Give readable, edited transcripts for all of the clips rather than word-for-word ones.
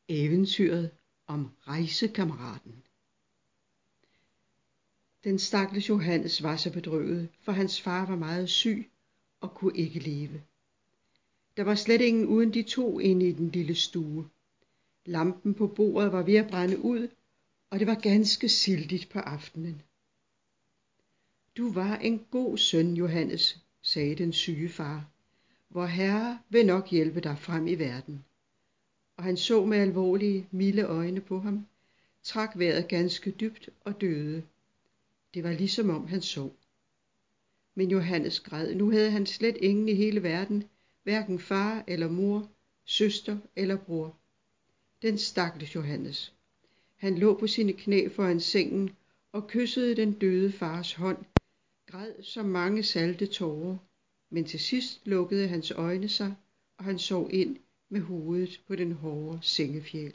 Eventyret om rejsekammeraten. Den stakkels Johannes var så bedrøvet, for hans far var meget syg og kunne ikke leve. Der var slet ingen uden de to inde i den lille stue. Lampen på bordet var ved at brænde ud, og det var ganske sildigt på aftenen. Du var en god søn, Johannes, sagde den syge far. Vor Herre vil nok hjælpe dig frem i verden. Og han så med alvorlige, milde øjne på ham, trak vejret ganske dybt og døde. Det var ligesom om han sov. Men Johannes græd. Nu havde han slet ingen i hele verden, hverken far eller mor, søster eller bror. Den stakkels Johannes. Han lå på sine knæ foran sengen og kyssede den døde fars hånd, græd som mange salte tårer, men til sidst lukkede hans øjne sig, og han sov ind med hovedet på den hårde sengefjæl.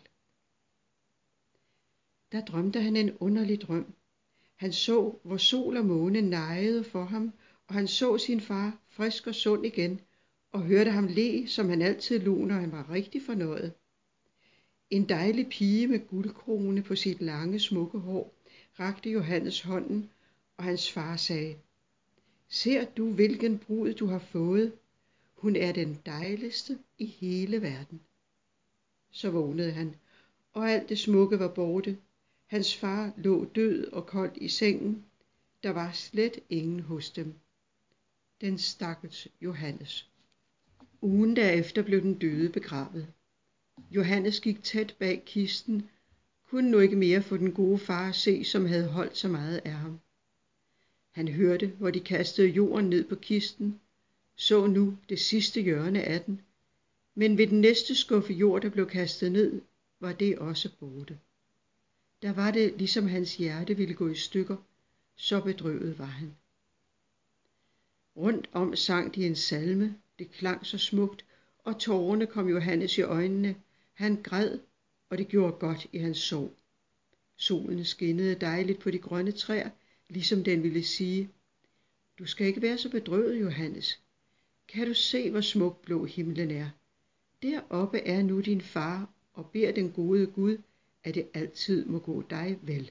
Der drømte han en underlig drøm. Han så, hvor sol og måne nejede for ham, og han så sin far frisk og sund igen, og hørte ham le, som han altid lå, når han var rigtig fornøjet. En dejlig pige med guldkrone på sit lange, smukke hår rakte Johannes hånden, og hans far sagde: Ser du, hvilken brud du har fået? Hun er den dejligste i hele verden. Så vågnede han, og alt det smukke var borte. Hans far lå død og kold i sengen. Der var slet ingen hos dem. Den stakkels Johannes. Ugen derefter blev den døde begravet. Johannes gik tæt bag kisten, kunne nu ikke mere få den gode far at se, som havde holdt så meget af ham. Han hørte, hvor de kastede jorden ned på kisten, så nu det sidste hjørne af den, men ved den næste skuffe jord, der blev kastet ned, var det også borte. Der var det, ligesom hans hjerte ville gå i stykker, så bedrøvet var han. Rundt om sang de en salme, det klang så smukt, og tårerne kom Johannes i øjnene. Han græd, og det gjorde godt i hans sorg. Solen skinnede dejligt på de grønne træer, ligesom den ville sige: Du skal ikke være så bedrøvet, Johannes. Kan du se, hvor smuk blå himlen er? Deroppe er nu din far, og beder den gode Gud, at det altid må gå dig vel.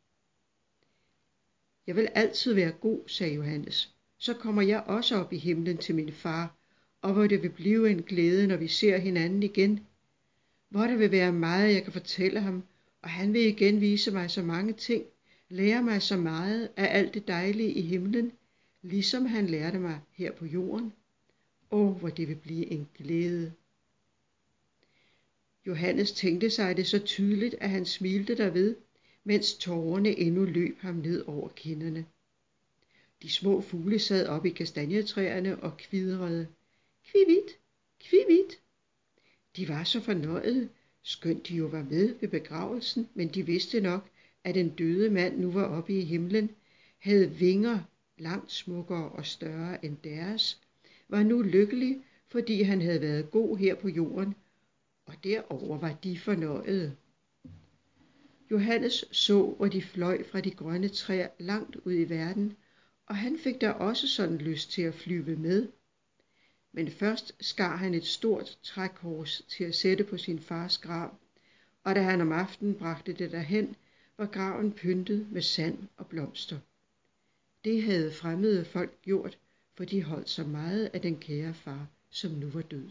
Jeg vil altid være god, sagde Johannes. Så kommer jeg også op i himlen til min far, og hvor det vil blive en glæde, når vi ser hinanden igen. Hvor der vil være meget, jeg kan fortælle ham, og han vil igen vise mig så mange ting, lære mig så meget af alt det dejlige i himlen, ligesom han lærte mig her på jorden. Hvor det vil blive en glæde. Johannes tænkte sig det så tydeligt, at han smilte derved, mens tårerne endnu løb ham ned over kinderne. De små fugle sad op i kastanjetræerne og kvidrede. Kvivit, kvivit. De var så fornøjede, skønt de jo var med ved begravelsen, men de vidste nok, at den døde mand nu var oppe i himlen, havde vinger langt smukkere og større end deres, var nu lykkelig, fordi han havde været god her på jorden, og derover var de fornøjede. Johannes så, hvor de fløj fra de grønne træer langt ud i verden, og han fik da også sådan lyst til at flyve med. Men først skar han et stort trækors til at sætte på sin fars grav, og da han om aftenen bragte det derhen, var graven pyntet med sand og blomster. Det havde fremmede folk gjort, for de holdt så meget af den kære far, som nu var død.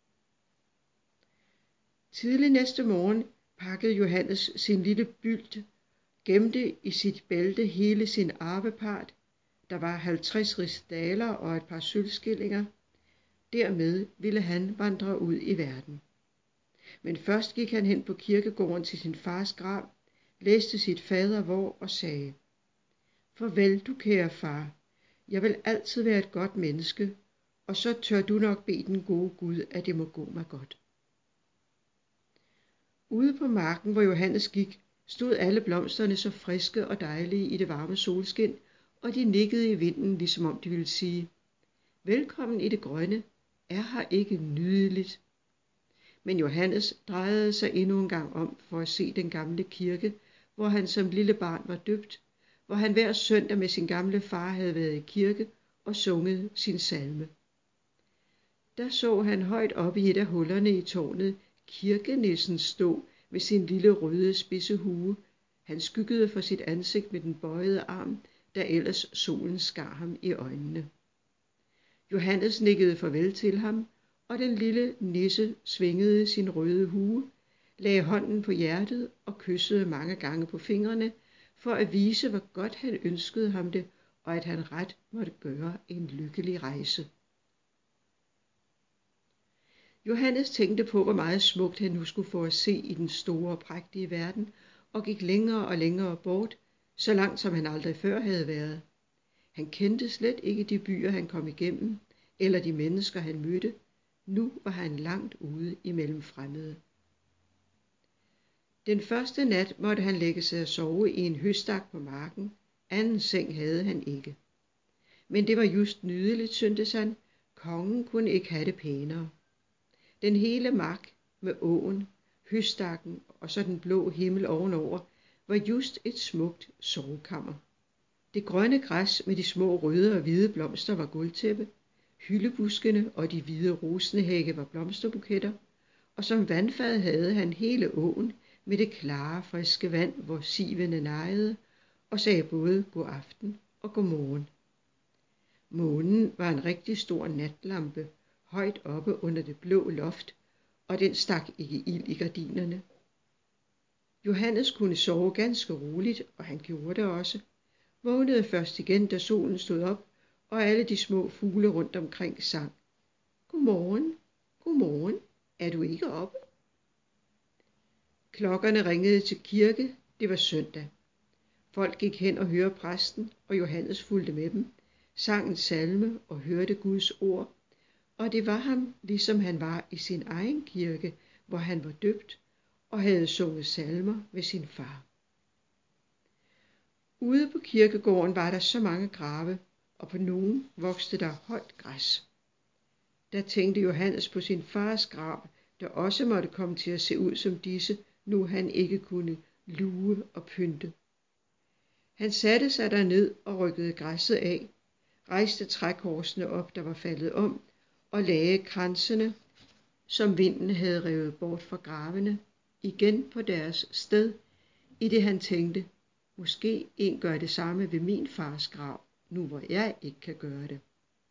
Tidlig næste morgen pakkede Johannes sin lille bylt, gemte i sit bælte hele sin arvepart. Der var 50 rigsdaler og et par sølvskillinger. Dermed ville han vandre ud i verden. Men først gik han hen på kirkegården til sin fars grav, læste sit fadervor og sagde: Farvel, du kære far. Jeg vil altid være et godt menneske, og så tør du nok bede den gode Gud, at det må gå mig godt. Ude på marken, hvor Johannes gik, stod alle blomsterne så friske og dejlige i det varme solskin, og de nikkede i vinden, ligesom om de ville sige: Velkommen i det grønne, er her ikke nydeligt? Men Johannes drejede sig endnu en gang om for at se den gamle kirke, hvor han som lille barn var døbt, hvor han hver søndag med sin gamle far havde været i kirke og sunget sin salme. Der så han højt oppe i et af hullerne i tårnet kirkenissen stå med sin lille røde spidse hue. Han skyggede for sit ansigt med den bøjede arm, da ellers solen skar ham i øjnene. Johannes nikkede farvel til ham, og den lille nisse svingede sin røde hue, lagde hånden på hjertet og kyssede mange gange på fingrene, for at vise, hvor godt han ønskede ham det, og at han ret måtte gøre en lykkelig rejse. Johannes tænkte på, hvor meget smukt han nu skulle få at se i den store og prægtige verden, og gik længere og længere bort, så langt som han aldrig før havde været. Han kendte slet ikke de byer, han kom igennem, eller de mennesker, han mødte. Nu var han langt ude imellem fremmede. Den første nat måtte han lægge sig og sove i en høstak på marken. Anden seng havde han ikke. Men det var just nydeligt, syntes han. Kongen kunne ikke have det pænere. Den hele mark med åen, høstakken og så den blå himmel ovenover var just et smukt sovekammer. Det grønne græs med de små røde og hvide blomster var gulvtæppe. Hyldebuskene og de hvide rosenhække var blomsterbuketter, og som vandfad havde han hele åen med det klare, friske vand, hvor sivene nejede og sagde både god aften og god morgen. Månen var en rigtig stor natlampe, højt oppe under det blå loft, og den stak ikke ild i gardinerne. Johannes kunne sove ganske roligt, og han gjorde det også. Vågnede først igen, da solen stod op, og alle de små fugle rundt omkring sang. Godmorgen, godmorgen, er du ikke oppe? Klokkerne ringede til kirke, det var søndag. Folk gik hen og hørte præsten, og Johannes fulgte med dem, sang en salme og hørte Guds ord, og det var ham, ligesom han var i sin egen kirke, hvor han var døbt og havde sunget salmer ved sin far. Ude på kirkegården var der så mange grave, og på nogen voksede der højt græs. Der tænkte Johannes på sin fars grav, der også måtte komme til at se ud som disse, nu han ikke kunne luge og pynte. Han satte sig derned og rykkede græsset af, rejste trækorsene op, der var faldet om, og lagde kransene, som vinden havde revet bort fra gravene, igen på deres sted, i det han tænkte, måske en gør det samme ved min fars grav, nu hvor jeg ikke kan gøre det.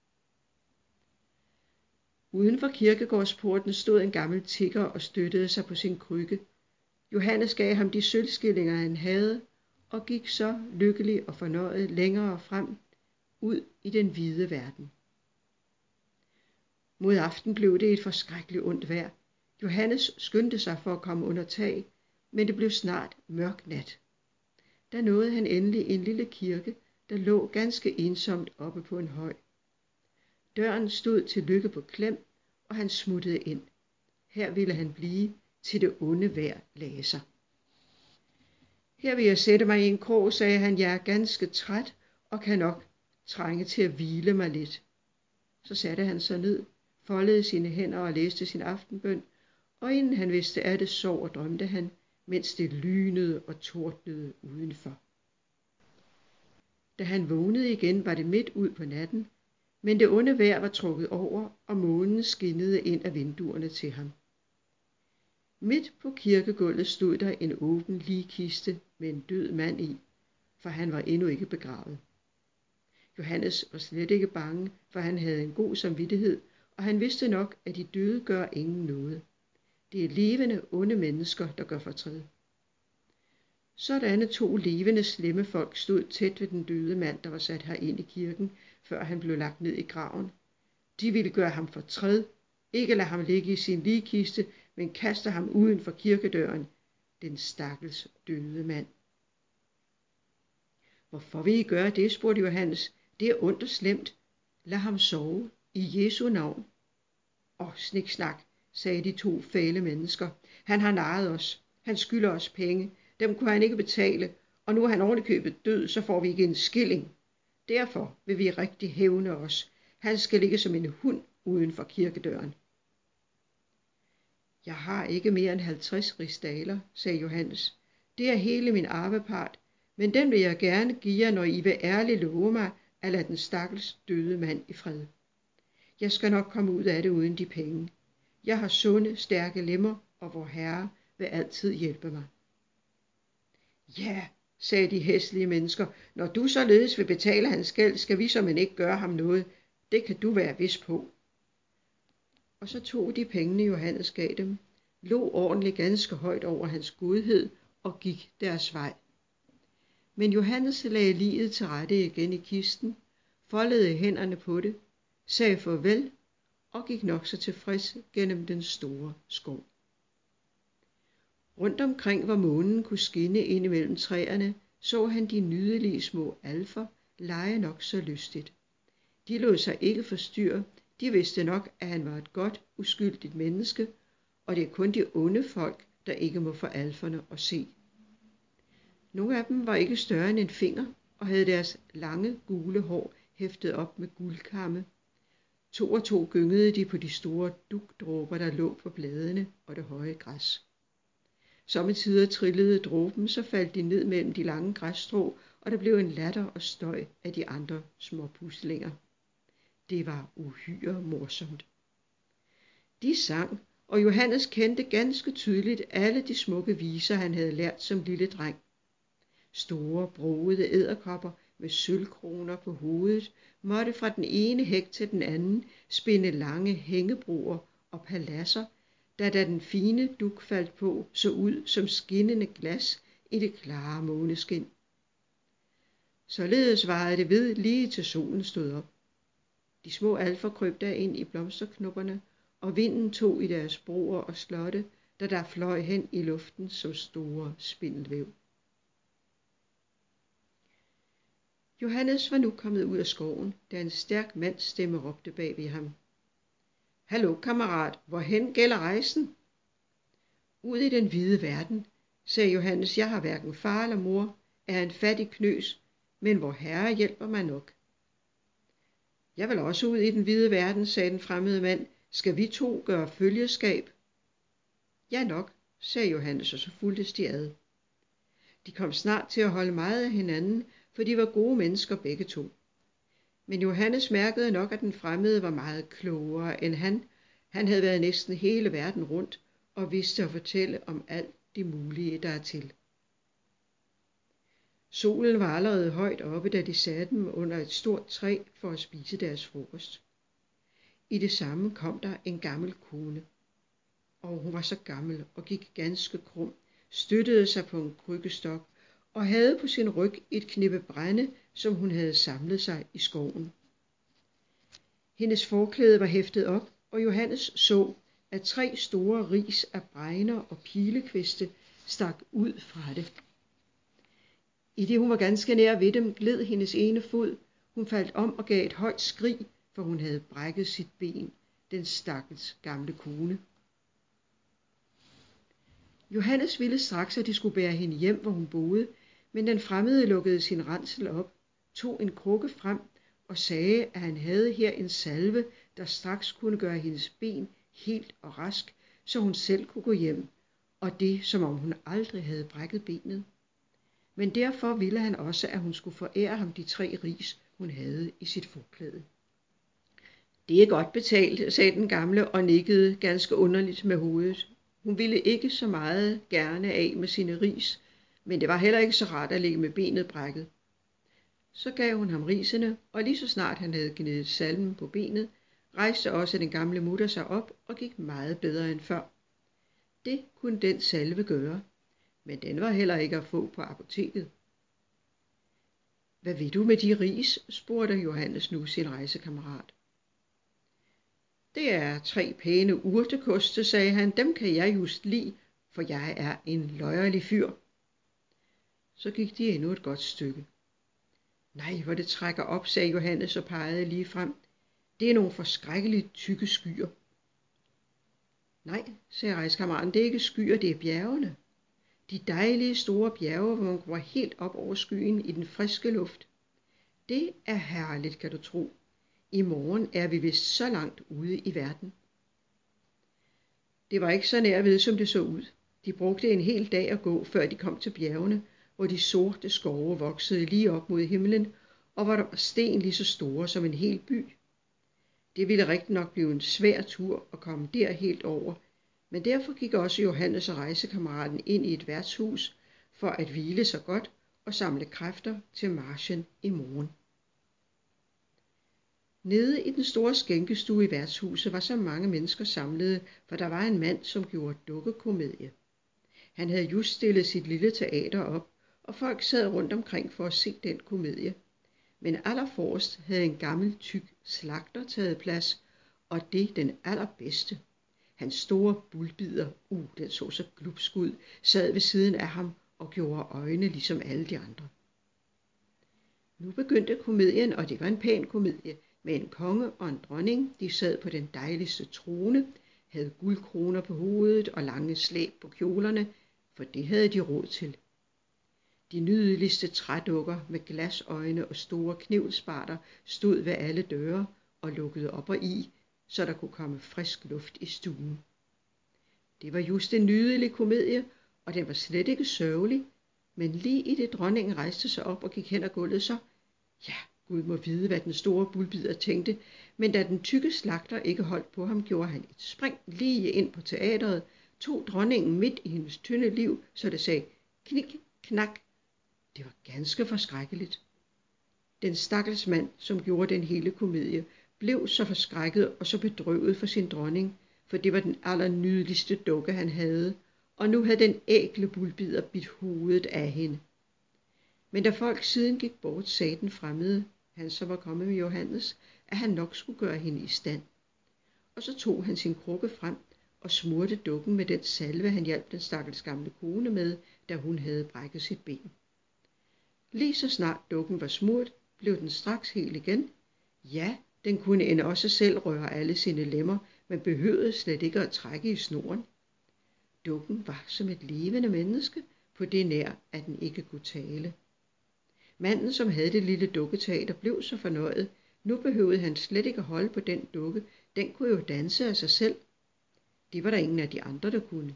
Uden for kirkegårdsporten stod en gammel tigger og støttede sig på sin krykke. Johannes gav ham de sølvskillinger, han havde, og gik så lykkelig og fornøjet længere frem, ud i den hvide verden. Mod aften blev det et forskrækkeligt ondt vejr. Johannes skyndte sig for at komme under tag, men det blev snart mørk nat. Der nåede han endelig en lille kirke, der lå ganske ensomt oppe på en høj. Døren stod til lykke på klem, og han smuttede ind. Her ville han blive, til det onde vejr lagde sig. Her vil jeg sætte mig i en krog, sagde han, jeg er ganske træt og kan nok trænge til at hvile mig lidt. Så satte han sig ned, foldede sine hænder og læste sin aftenbøn, og inden han vidste af det, sov og drømte han, mens det lynede og tordnede udenfor. Da han vågnede igen, var det midt ud på natten, men det onde vejr var trukket over, og månen skinnede ind af vinduerne til ham. Midt på kirkegulvet stod der en åben ligkiste med en død mand i, for han var endnu ikke begravet. Johannes var slet ikke bange, for han havde en god samvittighed, og han vidste nok, at de døde gør ingen noget. Det er levende, onde mennesker, der gør fortræd. Sådanne 2 levende slemme folk stod tæt ved den døde mand, der var sat herind i kirken, før han blev lagt ned i graven. De ville gøre ham fortræd, ikke lade ham ligge i sin ligkiste, men kaste ham uden for kirkedøren, den stakkels døde mand. Hvorfor vil I gøre det, spurgte Johannes. Det er ondt og slemt. Lad ham sove i Jesu navn. Sniksnak, sagde de 2 fæle mennesker. Han har narret os. Han skylder os penge. Dem kunne han ikke betale, og nu er han ovenikøbet død, så får vi ikke en skilling. Derfor vil vi rigtig hævne os. Han skal ligge som en hund uden for kirkedøren. Jeg har ikke mere end 50 rigsdaler, sagde Johannes. Det er hele min arvepart, men den vil jeg gerne give jer, når I vil ærligt love mig at lade den stakkels døde mand i fred. Jeg skal nok komme ud af det uden de penge. Jeg har sunde, stærke lemmer og vor Herre vil altid hjælpe mig. Ja, sagde de hæslige mennesker, når du således vil betale hans gæld, skal vi såmænd ikke gøre ham noget. Det kan du være vis på. Og så tog de pengene, Johannes gav dem, lå ordentligt ganske højt over hans godhed og gik deres vej. Men Johannes lagde liget til rette igen i kisten, foldede hænderne på det, sagde farvel og gik nok så tilfreds gennem den store skov. Rundt omkring, hvor månen kunne skinne ind imellem træerne, så han de nydelige små alfer lege nok så lystigt. De lod sig ikke forstyrre, de vidste nok, at han var et godt, uskyldigt menneske, og det er kun de onde folk, der ikke må få alferne at se. Nogle af dem var ikke større end en finger, og havde deres lange, gule hår hæftet op med guldkamme. 2 og 2 gyngede de på de store dugdråber, der lå på bladene og det høje græs. Sommetider trillede dråben, så faldt de ned mellem de lange græsstrå, og der blev en latter og støj af de andre små puslinger. Det var uhyre morsomt. De sang, og Johannes kendte ganske tydeligt alle de smukke viser, han havde lært som lille dreng. Store, brogede edderkopper med sølvkroner på hovedet måtte fra den ene hæk til den anden spinde lange hængebroer og paladser, da den fine dug faldt på, så ud som skinnende glas i det klare måneskin. Således varede det ved lige til solen stod op. De små alfer krøb ind i blomsterknopperne, og vinden tog i deres broer og slotte, da der fløj hen i luften som store spindelvæv. Johannes var nu kommet ud af skoven, da en stærk mands stemme råbte bag ved ham. Hallo, kammerat, hvorhen gælder rejsen? Ud i den hvide verden, sagde Johannes, jeg har hverken far eller mor, er en fattig knøs, men vor Herre hjælper mig nok. Jeg vil også ud i den hvide verden, sagde den fremmede mand, skal vi 2 gøre følgeskab? Ja nok, sagde Johannes, og så fulgtes de ad. De kom snart til at holde meget af hinanden, for de var gode mennesker begge 2. Men Johannes mærkede nok, at den fremmede var meget klogere end han. Han havde været næsten hele verden rundt og vidste at fortælle om alt det mulige, der er til. Solen var allerede højt oppe, da de satte dem under et stort træ for at spise deres frokost. I det samme kom der en gammel kone, og hun var så gammel og gik ganske krum, støttede sig på en krykkestok og havde på sin ryg et knippe brænde, som hun havde samlet sig i skoven. Hendes forklæde var hæftet op, og Johannes så, at 3 store ris af bregner og pilekviste stak ud fra det. I det hun var ganske nær ved dem, gled hendes ene fod. Hun faldt om og gav et højt skrig, for hun havde brækket sit ben, den stakkels gamle kone. Johannes ville straks, at de skulle bære hende hjem, hvor hun boede, men den fremmede lukkede sin ransel op, tog en krukke frem og sagde, at han havde her en salve, der straks kunne gøre hendes ben helt og rask, så hun selv kunne gå hjem, og det som om hun aldrig havde brækket benet. Men derfor ville han også, at hun skulle forære ham de 3 ris, hun havde i sit forklæde. Det er godt betalt, sagde den gamle og nikkede ganske underligt med hovedet. Hun ville ikke så meget gerne af med sine ris, men det var heller ikke så rart at ligge med benet brækket. Så gav hun ham risene, og lige så snart han havde gnedet salven på benet, rejste også den gamle mutter sig op og gik meget bedre end før. Det kunne den salve gøre, men den var heller ikke at få på apoteket. Hvad vil du med de ris? Spurgte Johannes nu sin rejsekammerat. Det er 3 pæne urtekoste, sagde han. Dem kan jeg just lide, for jeg er en løjerlig fyr. Så gik de endnu et godt stykke. Nej, hvor det trækker op, sagde Johannes og pegede lige frem. Det er nogle forskrækkeligt tykke skyer. Nej, sagde rejsekammeraten, det er ikke skyer, det er bjergene. De dejlige store bjerge, hvor man går helt op over skyen i den friske luft. Det er herligt, kan du tro. I morgen er vi vist så langt ude i verden. Det var ikke så nær ved, som det så ud. De brugte en hel dag at gå, før de kom til bjergene, hvor de sorte skove voksede lige op mod himlen, og hvor der var sten lige så store som en hel by. Det ville rigtig nok blive en svær tur at komme der helt over, Men derfor gik også Johannes og rejsekammeraten ind i et værtshus for at hvile sig godt og samle kræfter til marchen i morgen. Nede i den store skænkestue i værtshuset var så mange mennesker samlede, for der var en mand, som gjorde dukkekomedie. Han havde just stillet sit lille teater op, og folk sad rundt omkring for at se den komedie. Men allerforrest havde en gammel tyk slagter taget plads, og det den allerbedste. Hans store bulbider, den så så glupsk ud, sad ved siden af ham og gjorde øjne ligesom alle de andre. Nu begyndte komedien, og det var en pæn komedie, med en konge og en dronning. De sad på den dejligste trone, havde guldkroner på hovedet og lange slæb på kjolerne, for det havde de råd til. De nydeligste trædukker med glasøjne og store knivsparter stod ved alle døre og lukkede op og i, så der kunne komme frisk luft i stuen. Det var just en nydelig komedie, og den var slet ikke sørgelig, men lige i det dronningen rejste sig op og gik hen ad gulvet, så, ja, Gud må vide, hvad den store bulbider tænkte, men da den tykke slagter ikke holdt på ham, gjorde han et spring lige ind på teateret, tog dronningen midt i hendes tynde liv, så det sagde knik, knak. Det var ganske forskrækkeligt. Den stakkels mand, som gjorde den hele komedie, blev så forskrækket og så bedrøvet for sin dronning, for det var den allernydeligste dukke, han havde, og nu havde den ækle bulbider bidt hovedet af hende. Men da folk siden gik bort, sagde den fremmede, han som var kommet med Johannes, at han nok skulle gøre hende i stand. Og så tog han sin krukke frem og smurte dukken med den salve, han hjalp den stakkels gamle kone med, da hun havde brækket sit ben. Lige så snart dukken var smurt, blev den straks hel igen. Ja, den kunne end også selv røre alle sine lemmer, men behøvede slet ikke at trække i snoren. Dukken var som et levende menneske, på det nær, at den ikke kunne tale. Manden, som havde det lille dukketeater, blev så fornøjet. Nu behøvede han slet ikke holde på den dukke. Den kunne jo danse af sig selv. Det var der ingen af de andre, der kunne.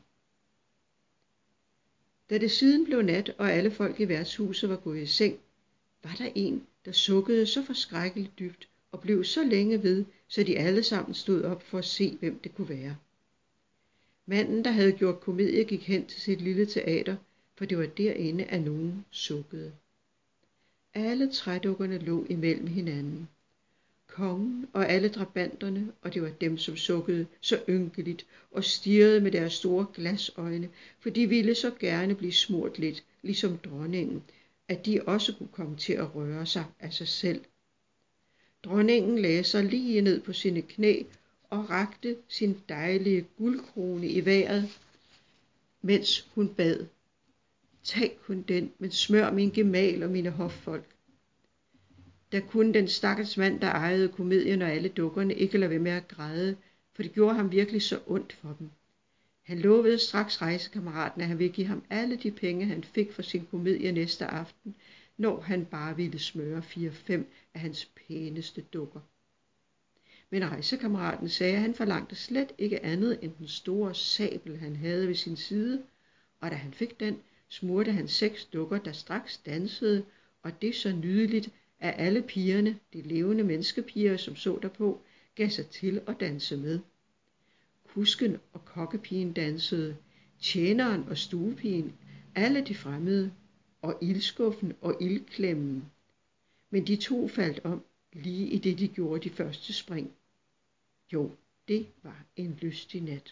Da det siden blev nat, og alle folk i værtshuset var gået i seng, var der en, der sukkede så forskrækkeligt dybt og blev så længe ved, så de alle sammen stod op for at se, hvem det kunne være. Manden, der havde gjort komedie, gik hen til sit lille teater, for det var derinde, at nogen sukkede. Alle trædukkerne lå imellem hinanden. Kongen og alle drabanterne, og det var dem, som sukkede så ynkeligt og stirrede med deres store glasøjne, for de ville så gerne blive smurt lidt, ligesom dronningen, at de også kunne komme til at røre sig af sig selv. Dronningen lagde sig lige ned på sine knæ og rakte sin dejlige guldkrone i vejret, mens hun bad. Tag kun den, men smør min gemal og mine hoffolk. Der kunne den stakkels mand, der ejede komedien og alle dukkerne, ikke lade være med at græde, for det gjorde ham virkelig så ondt for dem. Han lovede straks rejsekammeraten, at han ville give ham alle de penge, han fik for sin komedie næste aften, når han bare ville smøre 4-5 af hans pæneste dukker. Men rejsekammeraten sagde, at han forlangte slet ikke andet end den store sabel, han havde ved sin side, og da han fik den, smurte han 6 dukker, der straks dansede, og det så nydeligt, at alle pigerne, de levende menneskepiger, som så derpå, gav sig til at danse med. Kusken og kokkepigen dansede, tjeneren og stuepigen, alle de fremmede, og ildskuffen og ildklemmen. Men de to faldt om, lige i det de gjorde de første spring. Jo, det var en lystig nat.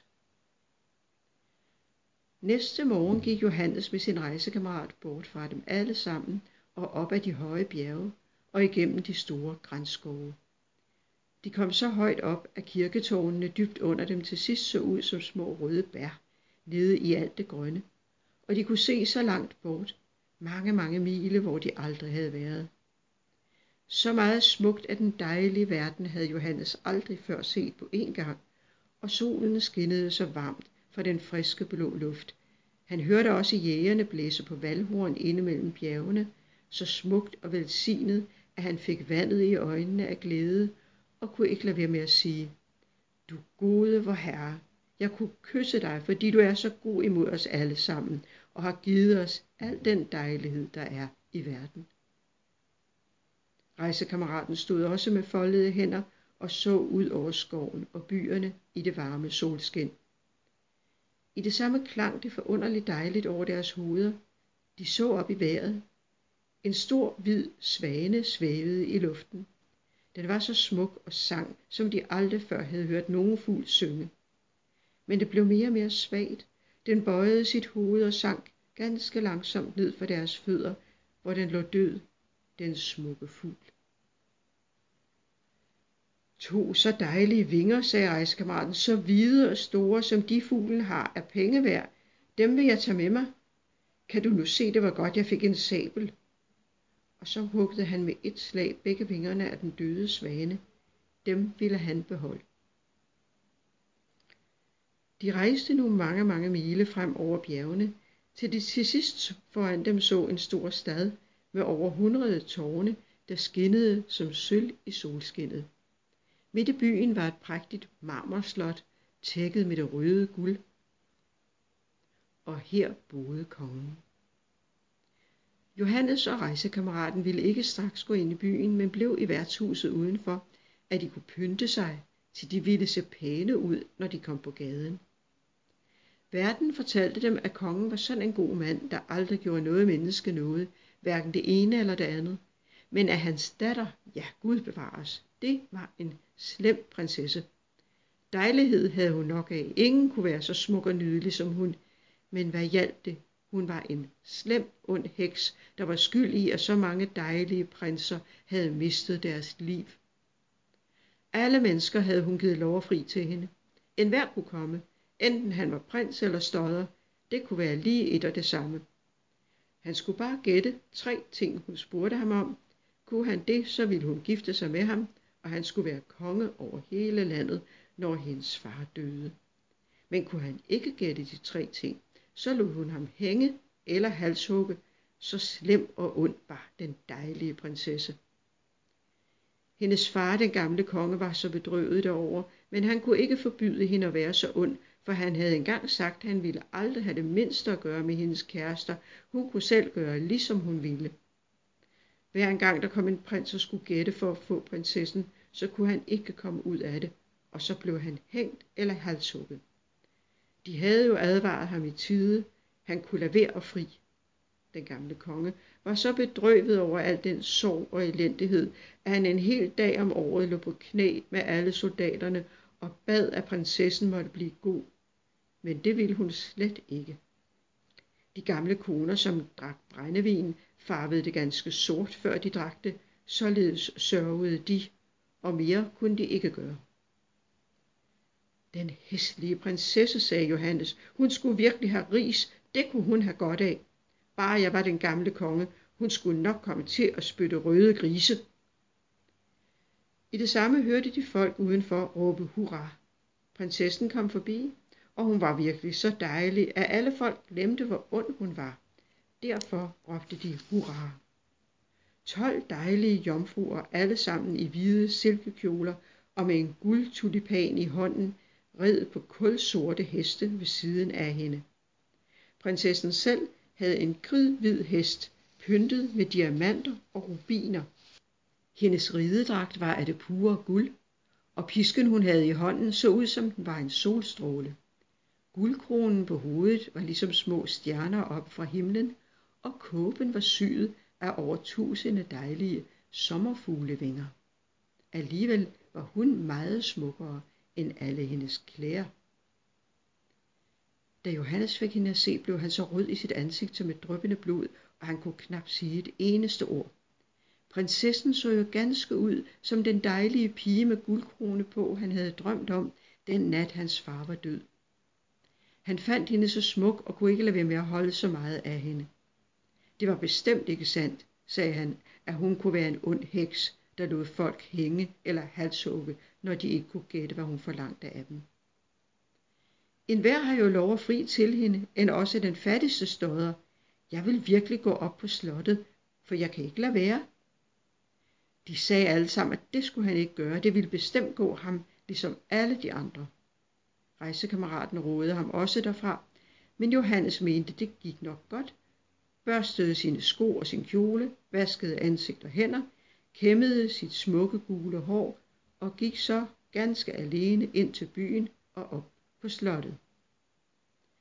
Næste morgen gik Johannes med sin rejsekammerat bort fra dem alle sammen og op ad de høje bjerge og igennem de store granskove. De kom så højt op, at kirketårnene dybt under dem til sidst så ud som små røde bær nede i alt det grønne, og de kunne se så langt bort, mange mile, hvor de aldrig havde været. Så meget smukt af den dejlige verden havde Johannes aldrig før set på en gang, og solen skinnede så varmt fra den friske blå luft. Han hørte også jægerne blæse på valhorn inde mellem bjergene, så smukt og velsignet, at han fik vandet i øjnene af glæde, og kunne ikke lade være med at sige, du gode vor Herre, jeg kunne kysse dig, fordi du er så god imod os alle sammen, og har givet os al den dejlighed, der er i verden. Rejsekammeraten stod også med foldede hænder og så ud over skoven og byerne i det varme solskin. I det samme klang det forunderligt dejligt over deres hoveder. De så op i vejret. En stor hvid svane svævede i luften. Den var så smuk og sang, som de aldrig før havde hørt nogen fugl synge. Men det blev mere og mere svagt. Den bøjede sit hoved og sank ganske langsomt ned for deres fødder, hvor den lå død, den smukke fugl. To så dejlige vinger, sagde rejsekammeraten, så hvide og store, som de fuglen har, er penge værd. Dem vil jeg tage med mig. Kan du nu se, det var godt, jeg fik en sabel. Og så huggede han med et slag begge vingerne af den døde svane. Dem ville han beholde. De rejste nu mange, mange mile frem over bjergene, til de til sidst foran dem så en stor stad med over 100 tårne, der skinnede som sølv i solskinnet. Midt i byen var et prægtigt marmorslot, tækket med det røde guld, og her boede kongen. Johannes og rejsekammeraten ville ikke straks gå ind i byen, men blev i værtshuset udenfor, at de kunne pynte sig, til de ville se pæne ud, når de kom på gaden. Værten fortalte dem, at kongen var sådan en god mand, der aldrig gjorde noget menneske noget, hverken det ene eller det andet, men at hans datter, ja Gud bevares, det var en slem prinsesse. Dejlighed havde hun nok af. Ingen kunne være så smuk og nydelig som hun, men hvad hjalp det? Hun var en slem, ond heks, der var skyld i, at så mange dejlige prinser havde mistet deres liv. Alle mennesker havde hun givet lov og fri til hende. Enhver kunne komme, enten han var prins eller stodder. Det kunne være lige et og det samme. Han skulle bare gætte 3 ting, hun spurgte ham om. Kunne han det, så ville hun gifte sig med ham, og han skulle være konge over hele landet, når hendes far døde. Men kunne han ikke gætte de 3 ting, så lod hun ham hænge eller halshugge, så slem og ond var den dejlige prinsesse. Hendes far, den gamle konge, var så bedrøvet derover, men han kunne ikke forbyde hende at være så ond, for han havde engang sagt, at han ville aldrig have det mindste at gøre med hendes kærester. Hun kunne selv gøre, ligesom hun ville. Hver en gang der kom en prins og skulle gætte for at få prinsessen, så kunne han ikke komme ud af det, og så blev han hængt eller halshugget. De havde jo advaret ham i tide. Han kunne lade være og fri. Den gamle konge var så bedrøvet over al den sorg og elendighed, at han en hel dag om året lå på knæ med alle soldaterne og bad, at prinsessen måtte blive god. Men det ville hun slet ikke. De gamle koner, som drak brændevin, farvede det ganske sort, før de drak det, således sørgede de, og mere kunne de ikke gøre. Den hæslige prinsesse, sagde Johannes, hun skulle virkelig have ris, det kunne hun have godt af. Bare jeg var den gamle konge, hun skulle nok komme til at spytte røde grise. I det samme hørte de folk udenfor råbe hurra. Prinsessen kom forbi, og hun var virkelig så dejlig, at alle folk glemte, hvor ond hun var. Derfor råbte de hurra. 12 dejlige jomfruer, alle sammen i hvide silkekjoler og med en guldtulipan i hånden, red på kulsorte heste ved siden af hende. Prinsessen selv havde en kridhvid hest, pyntet med diamanter og rubiner. Hendes ridedragt var af det pure guld, og pisken hun havde i hånden så ud som den var en solstråle. Guldkronen på hovedet var ligesom små stjerner op fra himlen, og kåben var syet af over 1000 dejlige sommerfuglevinger. Alligevel var hun meget smukkere end alle hendes klæder. Da Johannes fik hende at se, blev han så rød i sit ansigt som et dryppende blod, og han kunne knap sige et eneste ord. Prinsessen så jo ganske ud som den dejlige pige med guldkrone på, han havde drømt om den nat hans far var død. Han fandt hende så smuk og kunne ikke lade være med at holde så meget af hende. Det var bestemt ikke sandt, sagde han, at hun kunne være en ond heks, der lod folk hænge eller halshugge, når de ikke kunne gætte, hvad hun forlangte af dem. Enhver har jo lov at fri til hende, end også den fattigste stodder. Jeg vil virkelig gå op på slottet, for jeg kan ikke lade være. De sagde alle sammen, at det skulle han ikke gøre. Det ville bestemt gå ham, ligesom alle de andre. Rejsekammeraten rådede ham også derfra, men Johannes mente, det gik nok godt, børstede sine sko og sin kjole, vaskede ansigt og hænder, kæmmede sit smukke gule hår og gik så ganske alene ind til byen og op på slottet.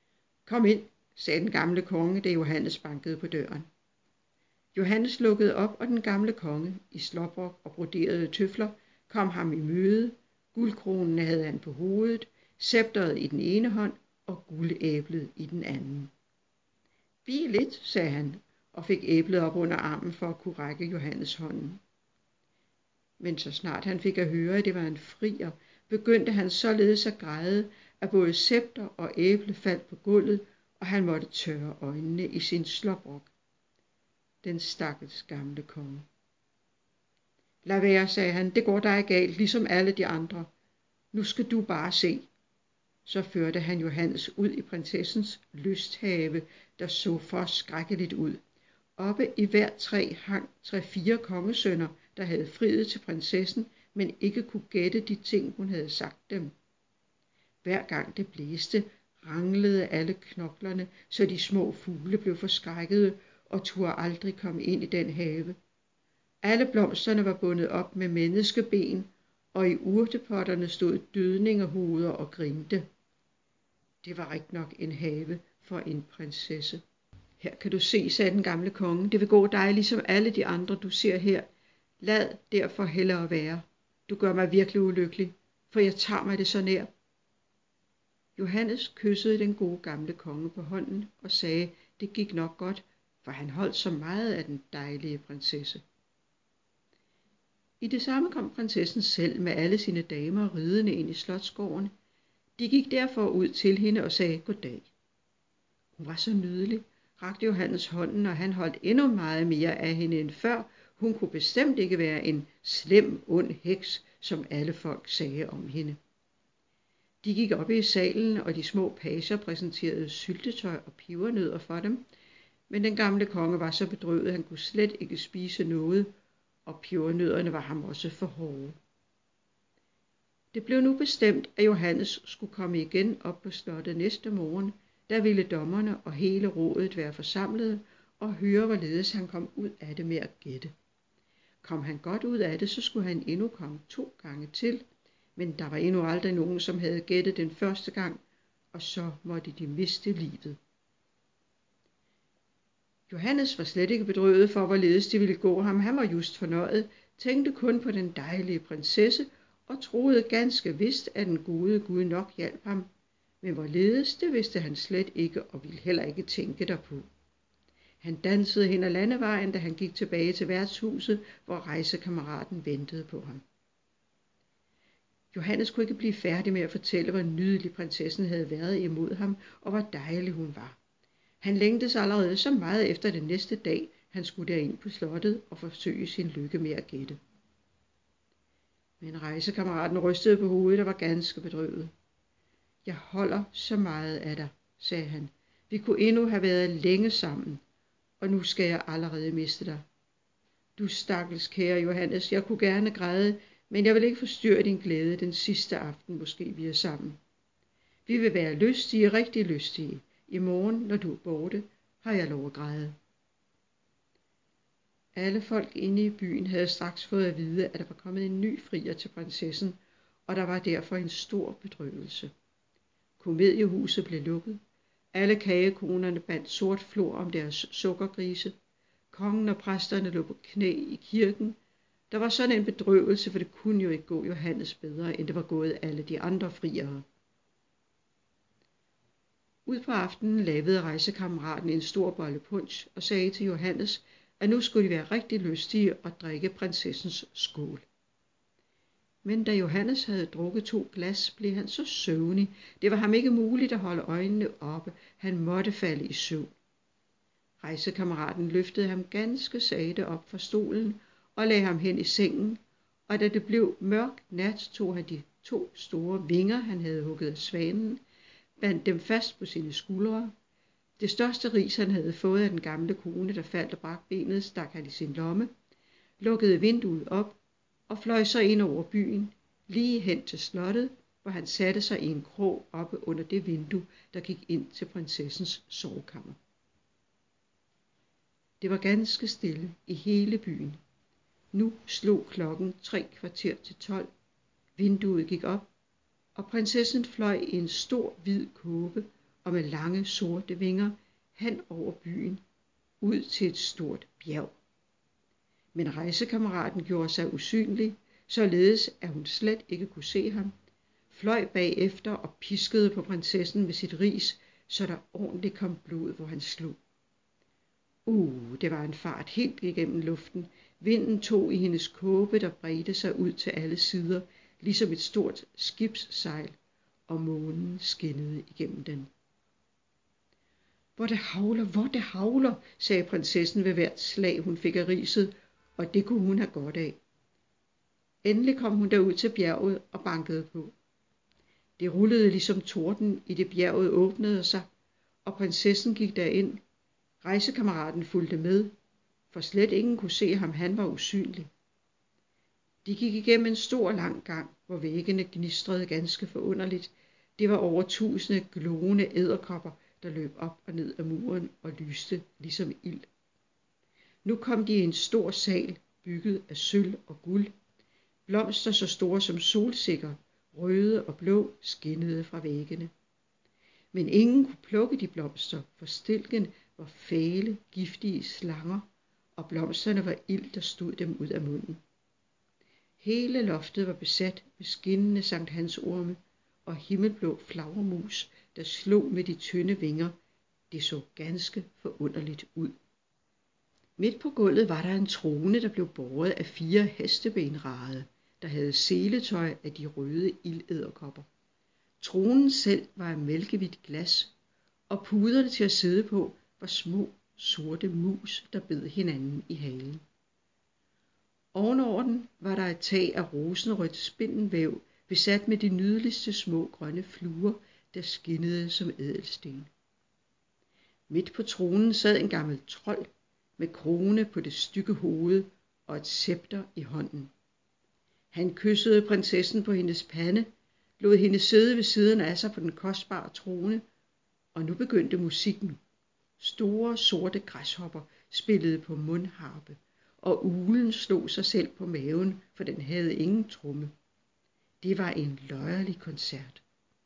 Kom ind, sagde den gamle konge, da Johannes bankede på døren. Johannes lukkede op, og den gamle konge, i slåbrok og broderede tøfler, kom ham i møde. Guldkronen havde han på hovedet, scepteret i den ene hånd og guldæblet i den anden. Hvil lidt, sagde han, og fik æblet op under armen for at kunne række Johannes hånden. Men så snart han fik at høre, at det var en frier, begyndte han således at græde, at både scepter og æble faldt på gulvet, og han måtte tørre øjnene i sin slåbrok. Den stakkels gamle konge. Lad være, sagde han, det går dig galt, ligesom alle de andre. Nu skal du bare se. Så førte han Johannes ud i prinsessens lysthave, der så for skrækkeligt ud. Oppe i hver træ hang 3-4 kongesønner, der havde friet til prinsessen, men ikke kunne gætte de ting, hun havde sagt dem. Hver gang det blæste, ranglede alle knoklerne, så de små fugle blev forskrækkede og turde aldrig komme ind i den have. Alle blomsterne var bundet op med menneskeben, og i urtepotterne stod dødningehoveder og grinte. Det var rigtig nok en have for en prinsesse. Her kan du se, sagde den gamle konge, det vil gå dig ligesom alle de andre, du ser her. Lad derfor hellere være. Du gør mig virkelig ulykkelig, for jeg tager mig det så nær. Johannes kyssede den gode gamle konge på hånden og sagde, det gik nok godt, for han holdt så meget af den dejlige prinsesse. I det samme kom prinsessen selv med alle sine damer ridende ind i slotsgården. De gik derfor ud til hende og sagde goddag. Hun var så nydelig, rakte Johannes hånden, og han holdt endnu meget mere af hende end før. Hun kunne bestemt ikke være en slem, ond heks, som alle folk sagde om hende. De gik op i salen, og de små pager præsenterede syltetøj og pebernødder for dem, men den gamle konge var så bedrøvet, at han kunne slet ikke spise noget, og pebernødderne var ham også for hårde. Det blev nu bestemt, at Johannes skulle komme igen op på slottet næste morgen. Der ville dommerne og hele rådet være forsamlet og høre, hvorledes han kom ud af det med at gætte. Kom han godt ud af det, så skulle han endnu komme 2 gange til, men der var endnu aldrig nogen, som havde gættet den første gang, og så måtte de miste livet. Johannes var slet ikke bedrøvet for, hvorledes det ville gå ham. Han var just fornøjet, tænkte kun på den dejlige prinsesse og troede ganske vist, at den gode Gud nok hjalp ham. Men hvorledes, det vidste han slet ikke og ville heller ikke tænke derpå. Han dansede hen ad landevejen, da han gik tilbage til værtshuset, hvor rejsekammeraten ventede på ham. Johannes kunne ikke blive færdig med at fortælle, hvor nydelig prinsessen havde været imod ham, og hvor dejlig hun var. Han længtes allerede så meget efter den næste dag, han skulle derind på slottet og forsøge sin lykke med at gætte. Men rejsekammeraten rystede på hovedet og var ganske bedrøvet. Jeg holder så meget af dig, sagde han. Vi kunne endnu have været længe sammen, og nu skal jeg allerede miste dig. Du stakkels kære Johannes, jeg kunne gerne græde, men jeg vil ikke forstyrre din glæde den sidste aften, måske vi er sammen. Vi vil være lystige, rigtig lystige. I morgen, når du er borte, har jeg lov at græde. Alle folk inde i byen havde straks fået at vide, at der var kommet en ny frier til prinsessen, og der var derfor en stor bedrøvelse. Komediehuset blev lukket. Alle kagekonerne bandt sort flor om deres sukkergrise. Kongen og præsterne lå på knæ i kirken. Der var sådan en bedrøvelse, for det kunne jo ikke gå Johannes bedre, end det var gået alle de andre friere. Ud på aftenen lavede rejsekammeraten en stor bolle punch og sagde til Johannes, at nu skulle de være rigtig lystige og drikke prinsessens skål. Men da Johannes havde drukket 2 glas, blev han så søvnig. Det var ham ikke muligt at holde øjnene oppe. Han måtte falde i søvn. Rejsekammeraten løftede ham ganske sagte op fra stolen og lagde ham hen i sengen, og da det blev mørk nat, tog han de 2 store vinger, han havde hugget af svanen, bandt dem fast på sine skuldre. Det største ris, han havde fået af den gamle kone, der faldt og brak benet, stak han i sin lomme, lukkede vinduet op og fløj så ind over byen, lige hen til slottet, hvor han satte sig i en krog oppe under det vindue, der gik ind til prinsessens sovekammer. Det var ganske stille i hele byen. Nu slog klokken 11:45. Vinduet gik op, og prinsessen fløj i en stor hvid kåbe og med lange sorte vinger hen over byen, ud til et stort bjerg. Men rejsekammeraten gjorde sig usynlig, således at hun slet ikke kunne se ham, fløj bagefter og piskede på prinsessen med sit ris, så der ordentligt kom blod, hvor han slog. Det var en fart helt igennem luften. Vinden tog i hendes kåbe, der bredte sig ud til alle sider, ligesom et stort skibssejl, og månen skinnede igennem den. Hvor det havler, sagde prinsessen ved hvert slag, hun fik af riset, og det kunne hun have godt af. Endelig kom hun derud til bjerget og bankede på. Det rullede ligesom torden, i det bjerget åbnede sig, og prinsessen gik derind. Rejsekammeraten fulgte med, for slet ingen kunne se ham, han var usynlig. De gik igennem en stor lang gang, hvor væggene gnistrede ganske forunderligt. Det var over 1000 glående edderkopper, der løb op og ned ad muren og lyste ligesom ild. Nu kom de i en stor sal, bygget af sølv og guld. Blomster så store som solsikker, røde og blå, skinnede fra væggene. Men ingen kunne plukke de blomster, for stilken var fæle, giftige slanger, og blomsterne var ild, der stod dem ud af munden. Hele loftet var besat med skinnende Sankt Hans orme og himmelblå flagermus, der slog med de tynde vinger. Det så ganske forunderligt ud. Midt på gulvet var der en trone, der blev båret af 4 hestebenrade, der havde seletøj af de røde ildedderkopper. Tronen selv var af mælkehvidt glas, og puderne til at sidde på var små sorte mus, der bed hinanden i halen. Ovenover den var der et tag af rosenrødt spindelvæv, besat med de nydeligste små grønne fluer, der skinnede som ædelsten. Midt på tronen sad en gammel trold med krone på det stykke hoved og et scepter i hånden. Han kyssede prinsessen på hendes pande, lod hende sidde ved siden af sig på den kostbare trone, og nu begyndte musikken. Store sorte græshopper spillede på mundharpe, og uglen slog sig selv på maven, for den havde ingen tromme. Det var en løjerlig koncert.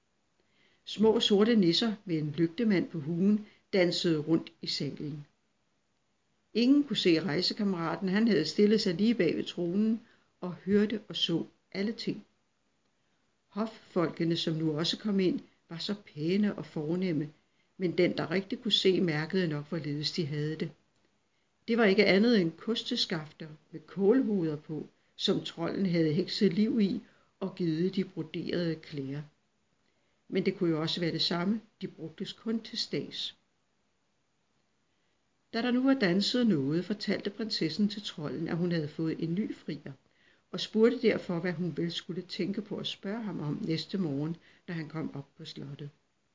Små sorte nisser med en lygtemand på huen dansede rundt i salen. Ingen kunne se rejsekammeraten, han havde stillet sig lige bag ved tronen og hørte og så alle ting. Hoffolkene, som nu også kom ind, var så pæne og fornemme, men den, der rigtig kunne se, mærkede nok, hvorledes de havde det. Det var ikke andet end kosteskafter med kålhoveder på, som trolden havde hekset liv i og givet de broderede klæder. Men det kunne jo også være det samme, de brugtes kun til stads. Da der nu var danset noget, fortalte prinsessen til trolden, at hun havde fået en ny frier, og spurgte derfor, hvad hun vel skulle tænke på at spørge ham om næste morgen, da han kom op på slottet.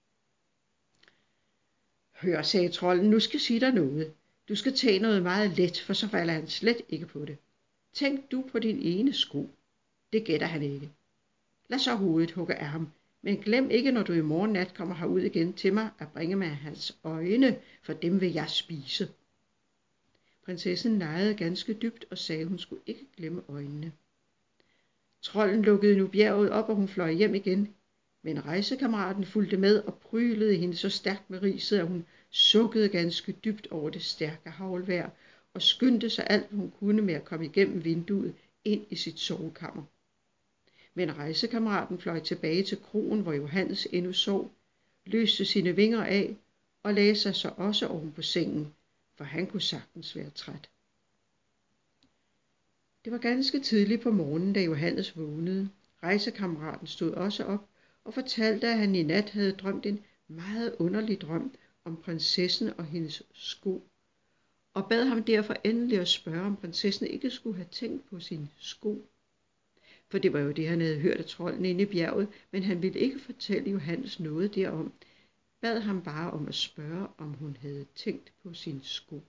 Hør, sagde trolden, nu skal jeg sige dig noget. Du skal tage noget meget let, for så falder han slet ikke på det. Tænk du på din ene sko. Det gætter han ikke. Lad så hovedet hugge af ham, men glem ikke, når du i morgen nat kommer herud igen til mig, at bringe mig hans øjne, for dem vil jeg spise. Prinsessen legede ganske dybt og sagde, hun skulle ikke glemme øjnene. Trolden lukkede nu bjerget op, og hun fløj hjem igen, men rejsekammeraten fulgte med og prylede hende så stærkt med riset, at hun sukkede ganske dybt over det stærke haglvejr og skyndte sig alt, hvad hun kunne med at komme igennem vinduet ind i sit sovekammer. Men rejsekammeraten fløj tilbage til kroen, hvor Johannes endnu sov, løste sine vinger af og lagde sig så også oven på sengen, for han kunne sagtens være træt. Det var ganske tidligt på morgenen, da Johannes vågnede. Rejsekammeraten stod også op og fortalte, at han i nat havde drømt en meget underlig drøm om prinsessen og hendes sko, og bad ham derfor endelig at spørge, om prinsessen ikke skulle have tænkt på sine sko. For det var jo det, han havde hørt af trolden inde i bjerget, men han ville ikke fortælle Johannes noget derom, bad ham bare om at spørge, om hun havde tænkt på sine sko.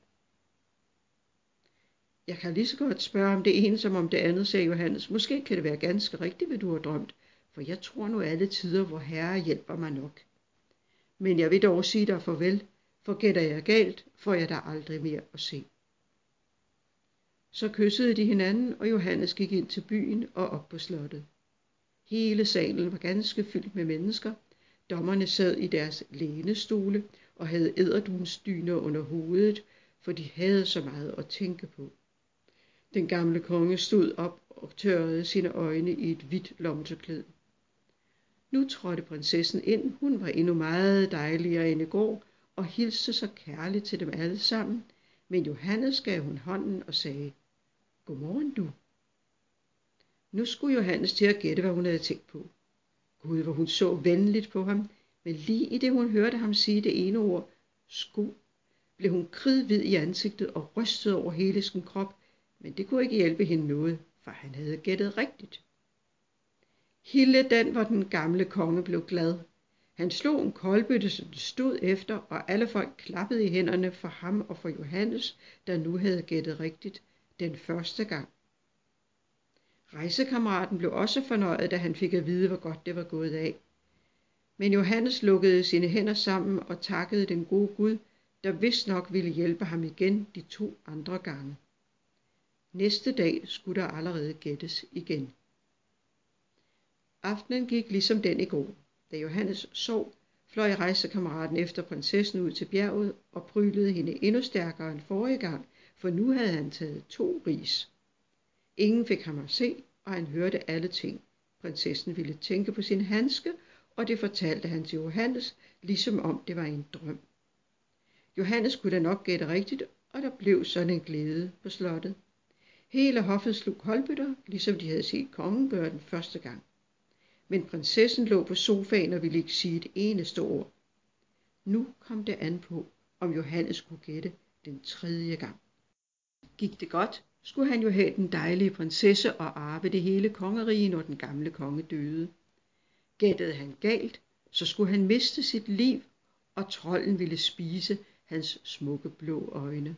Jeg kan lige så godt spørge om det ene som om det andet, sagde Johannes. Måske kan det være ganske rigtigt, hvad du har drømt, for jeg tror nu alle tider, hvor Herre hjælper mig nok. Men jeg vil dog sige dig farvel, for gætter jeg galt, får jeg dig aldrig mere at se. Så kyssede de hinanden, og Johannes gik ind til byen og op på slottet. Hele salen var ganske fyldt med mennesker, Dommerne sad i deres lænestole og havde edderdunsdyner under hovedet, for de havde så meget at tænke på. Den gamle konge stod op og tørrede sine øjne i et hvidt lommetørklæde. Nu trådte prinsessen ind. Hun var endnu meget dejligere end i går og hilste så kærligt til dem alle sammen, men Johannes gav hun hånden og sagde: "Godmorgen du." Nu skulle Johannes til at gætte, hvad hun havde tænkt på. Gud, hvor hun så venligt på ham, men lige i det hun hørte ham sige det ene ord, sko, blev hun kridhvid i ansigtet og rystede over hele sin krop, men det kunne ikke hjælpe hende noget, for han havde gættet rigtigt. Hilde den, hvor den gamle konge blev glad. Han slog en kolbøtte, som det stod efter, og alle folk klappede i hænderne for ham og for Johannes, der nu havde gættet rigtigt den første gang. Rejsekammeraten blev også fornøjet, da han fik at vide, hvor godt det var gået af. Men Johannes lukkede sine hænder sammen og takkede den gode Gud, der vist nok ville hjælpe ham igen de 2 andre gange. Næste dag skulle der allerede gættes igen. Aftenen gik ligesom den i går. Da Johannes sov, fløj rejsekammeraten efter prinsessen ud til bjerget og prylede hende endnu stærkere end forrige gang, for nu havde han taget 2 ris. Ingen fik ham at se, og han hørte alle ting. Prinsessen ville tænke på sin handske, og det fortalte han til Johannes, ligesom om det var en drøm. Johannes kunne da nok gætte rigtigt, og der blev sådan en glæde på slottet. Hele hoffet slog kolbøtter, ligesom de havde set kongen gøre den første gang. Men prinsessen lå på sofaen og ville ikke sige et eneste ord. Nu kom det an på, om Johannes skulle gætte den 3. gang. Gik det godt, skulle han jo have den dejlige prinsesse og arve det hele kongerige, når den gamle konge døde. Gættede han galt, så skulle han miste sit liv, og trolden ville spise hans smukke blå øjne.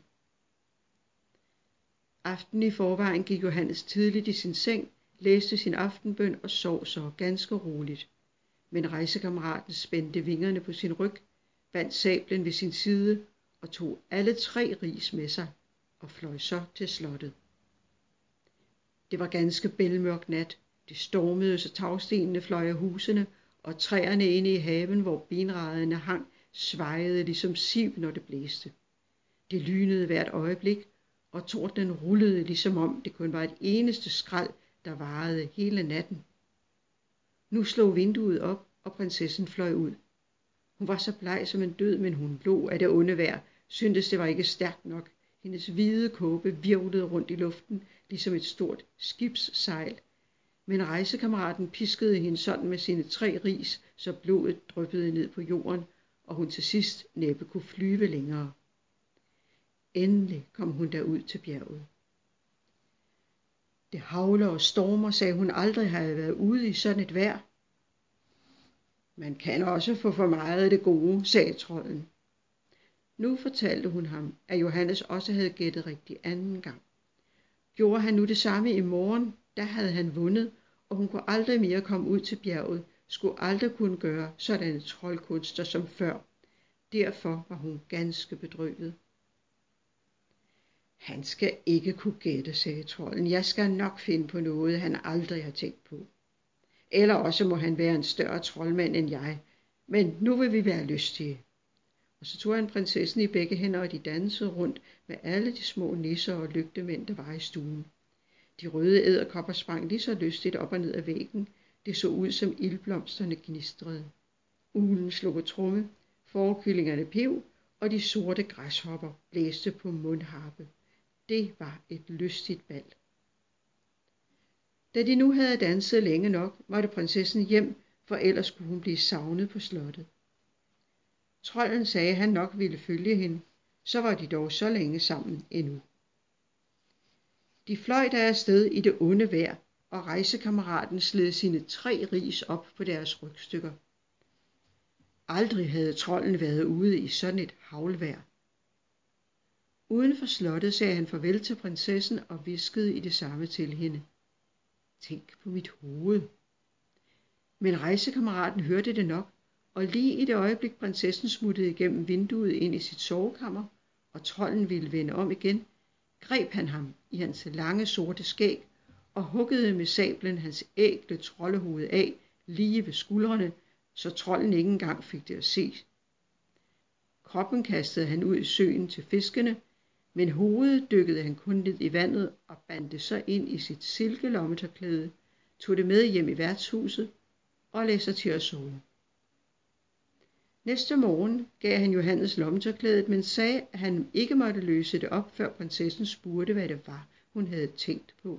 Aftenen i forvejen gik Johannes tidligt i sin seng, læste sin aftenbøn og sov så ganske roligt. Men rejsekammeraten spændte vingerne på sin ryg, bandt sablen ved sin side og tog alle 3 ris med sig og fløj så til slottet. Det var ganske bælmørk nat. Det stormede, så tagstenene fløj af husene, og træerne inde i haven, hvor benradene hang, svajede ligesom siv, når det blæste. Det lynede hvert øjeblik, og tordenen rullede, ligesom om det kun var et eneste skrald, der varede hele natten. Nu slog vinduet op, og prinsessen fløj ud. Hun var så bleg som en død, men hun lå af det onde vejr, syntes det var ikke stærkt nok. Hendes hvide kåbe hvirvlede rundt i luften, ligesom et stort skibssejl. Men rejsekammeraten piskede hende sådan med sine 3 ris, så blodet dryppede ned på jorden, og hun til sidst næppe kunne flyve længere. Endelig kom hun derud til bjerget. Det hagler og stormer, sagde hun, aldrig havde været ude i sådan et vejr. Man kan også få for meget af det gode, sagde trolden. Nu fortalte hun ham, at Johannes også havde gættet rigtig anden gang. Gjorde han nu det samme i morgen, der havde han vundet, og hun kunne aldrig mere komme ud til bjerget, skulle aldrig kunne gøre sådanne troldkunster som før. Derfor var hun ganske bedrøvet. Han skal ikke kunne gætte, sagde trolden. Jeg skal nok finde på noget, han aldrig har tænkt på. Eller også må han være en større troldmand end jeg, men nu vil vi være lystige. Og så tog han prinsessen i begge hænder, og de dansede rundt med alle de små nisser og lygtemænd, der var i stuen. De røde edderkopper sprang lige så lystigt op og ned ad væggen. Det så ud, som ildblomsterne gnistrede. Uglen slog tromme, fårekyllingerne pev, og de sorte græshopper blæste på mundharpe. Det var et lystigt bal. Da de nu havde danset længe nok, måtte prinsessen hjem, for ellers skulle hun blive savnet på slottet. Trolden sagde, at han nok ville følge hende, så var de dog så længe sammen endnu. De fløj der afsted i det onde vejr, og rejsekammeraten sled sine 3 ris op på deres rygstykker. Aldrig havde trolden været ude i sådan et haglvejr. Uden for slottet sagde han farvel til prinsessen og hviskede i det samme til hende. Tænk på mit hoved. Men rejsekammeraten hørte det nok, og lige i det øjeblik prinsessen smuttede igennem vinduet ind i sit sovekammer, og trolden ville vende om igen, greb han ham i hans lange sorte skæg og huggede med sablen hans ægle troldehoved af lige ved skuldrene, så trolden ikke engang fik det at se. Kroppen kastede han ud i søen til fiskene, men hovedet dykkede han kun ned i vandet og bandt det så ind i sit silkelommetørklæde, tog det med hjem i værtshuset og lagde sig til at sove. Næste morgen gav han Johannes lommetørklædet, men sagde, at han ikke måtte løse det op, før prinsessen spurgte, hvad det var, hun havde tænkt på.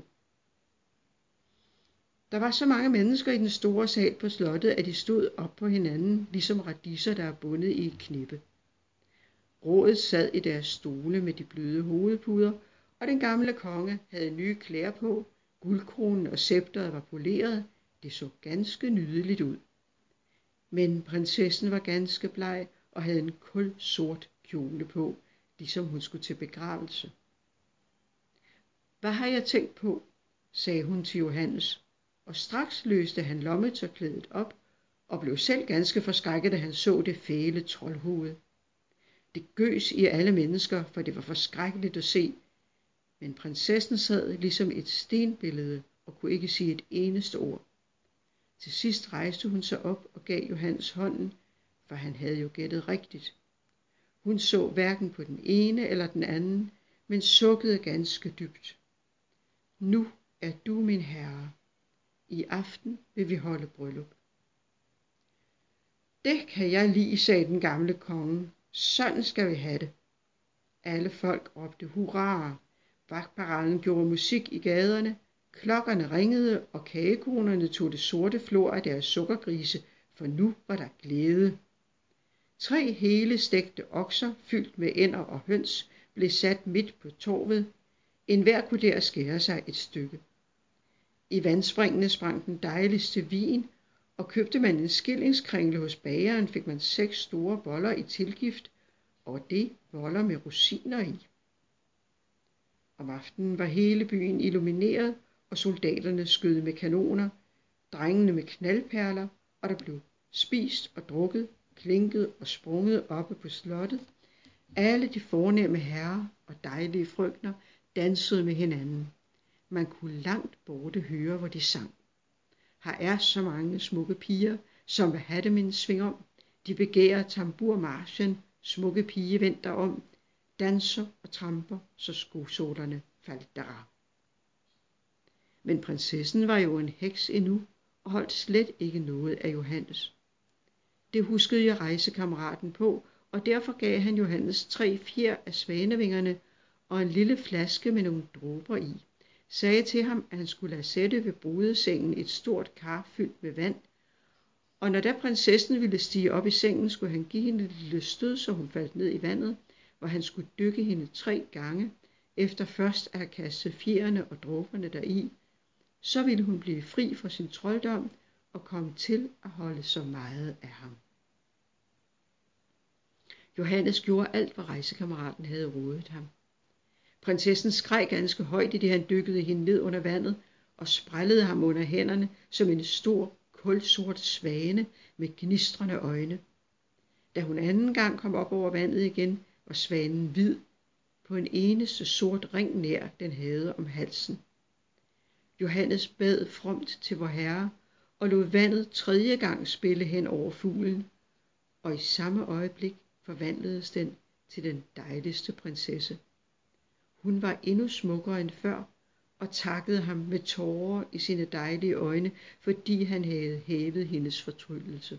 Der var så mange mennesker i den store sal på slottet, at de stod op på hinanden, ligesom radisser, der er bundet i et knippe. Rådet sad i deres stole med de bløde hovedpuder, og den gamle konge havde nye klæder på, guldkronen og scepteret var poleret. Det så ganske nydeligt ud. Men prinsessen var ganske bleg og havde en kulsort kjole på, ligesom hun skulle til begravelse. Hvad har jeg tænkt på, sagde hun til Johannes, og straks løste han lommetørklædet op og blev selv ganske forskrækket, da han så det fæle troldhoved. Det gøs i alle mennesker, for det var forskrækkeligt at se, men prinsessen sad ligesom et stenbillede og kunne ikke sige et eneste ord. Til sidst rejste hun sig op og gav Johannes hånden, for han havde jo gættet rigtigt. Hun så hverken på den ene eller den anden, men sukkede ganske dybt. Nu er du min herre. I aften vil vi holde bryllup. Det kan jeg lide, sagde den gamle konge. Sådan skal vi have det. Alle folk råbte hurra. Vagtparaden gjorde musik i gaderne. Klokkerne ringede, og kagekonerne tog det sorte flor af deres sukkergrise, for nu var der glæde. 3 hele stegte okser, fyldt med ænder og høns, blev sat midt på torvet. Enhver kunne der skære sig et stykke. I vandspringene sprang den dejligste vin, og købte man en skillingskringle hos bageren, fik man 6 store boller i tilgift, og det boller med rosiner i. Om aftenen var hele byen illumineret, og soldaterne skød med kanoner, drengene med knaldperler, og der blev spist og drukket, klinket og sprunget oppe på slottet. Alle de fornemme herrer og dejlige frøkner dansede med hinanden. Man kunne langt borte høre, hvor de sang. Her er så mange smukke piger, som vil have dem en sving om. De begærer tamburmarchen, smukke pige venter om, danser og tramper, så skosålerne faldt der. Men prinsessen var jo en heks endnu, og holdt slet ikke noget af Johannes. Det huskede jeg rejsekammeraten på, og derfor gav han Johannes 3 fjer af svanevingerne og en lille flaske med nogle dråber i. Sagde til ham, at han skulle lade sætte ved brudesengen et stort kar fyldt med vand, og når da prinsessen ville stige op i sengen, skulle han give hende et lille stød, så hun faldt ned i vandet, hvor han skulle dykke hende 3 gange, efter først at have kastet fjerene og dråberne deri. Så ville hun blive fri fra sin trolddom og komme til at holde så meget af ham. Johannes gjorde alt, hvad rejsekammeraten havde rådet ham. Prinsessen skreg ganske højt, i det han dykkede hende ned under vandet og sprællede ham under hænderne som en stor kulsort svane med gnistrende øjne. Da hun anden gang kom op over vandet igen, var svanen hvid på en eneste sort ring nær, den havde om halsen. Johannes bad fromt til vor Herre og lod vandet 3. gang spille hen over fuglen, og i samme øjeblik forvandledes den til den dejligste prinsesse. Hun var endnu smukkere end før og takkede ham med tårer i sine dejlige øjne, fordi han havde hævet hendes fortryllelse.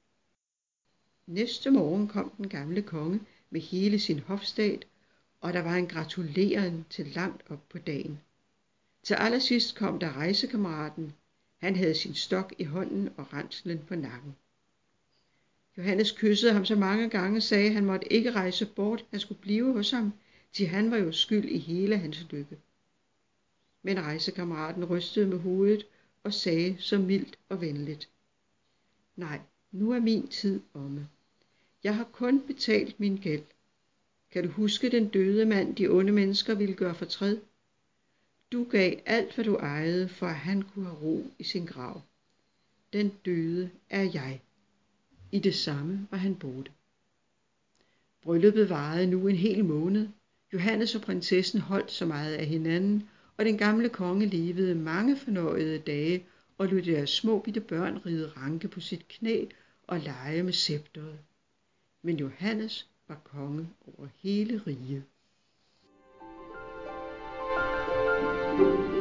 Næste morgen kom den gamle konge med hele sin hofstat, og der var en gratuleren til langt op på dagen. Til allersidst kom der rejsekammeraten. Han havde sin stok i hånden og ranslen på nakken. Johannes kyssede ham så mange gange, sagde, at han måtte ikke rejse bort, han skulle blive hos ham, til han var jo skyld i hele hans lykke. Men rejsekammeraten rystede med hovedet og sagde så mildt og venligt: Nej, nu er min tid omme. Jeg har kun betalt min gæld. Kan du huske den døde mand, de onde mennesker ville gøre fortræd? Du gav alt, hvad du ejede, for at han kunne have ro i sin grav. Den døde er jeg. I det samme var han borte. Brylluppet varede nu en hel måned. Johannes og prinsessen holdt så meget af hinanden, og den gamle konge levede mange fornøjede dage og lod deres små bitte børn ride ranke på sit knæ og lege med scepteret. Men Johannes var konge over hele riget.